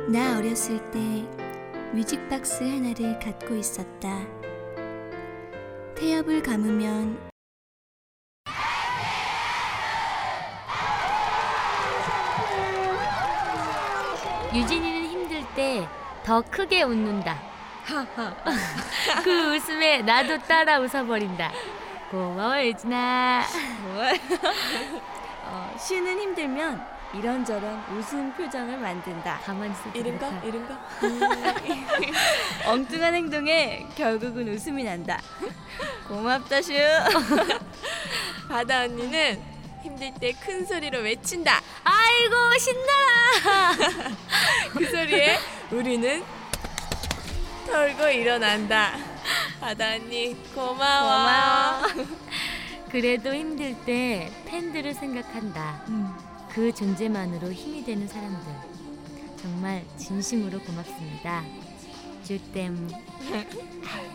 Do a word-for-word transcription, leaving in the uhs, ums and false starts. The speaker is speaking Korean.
나 어렸을 때 뮤직박스 하나를 갖고 있었다. 태엽을 감으면 유진이는 힘들 때 더 크게 웃는다. 하하. 그 웃음에 나도 따라 웃어버린다. 고마워 유진아. 어, 쉬는 힘들면 이런저런 웃음 표정을 만든다. 가만히 있어도 이른가? 그렇다. 이른가? 엉뚱한 행동에 결국은 웃음이 난다. 고맙다 슈. 바다 언니는 힘들 때 큰 소리로 외친다. 아이고 신나. 그 소리에 우리는 털고 일어난다. 바다 언니 고마워. 그래도 힘들 때 팬들을 생각한다. 음. 그 존재만으로 힘이 되는 사람들 정말 진심으로 고맙습니다. 주댐.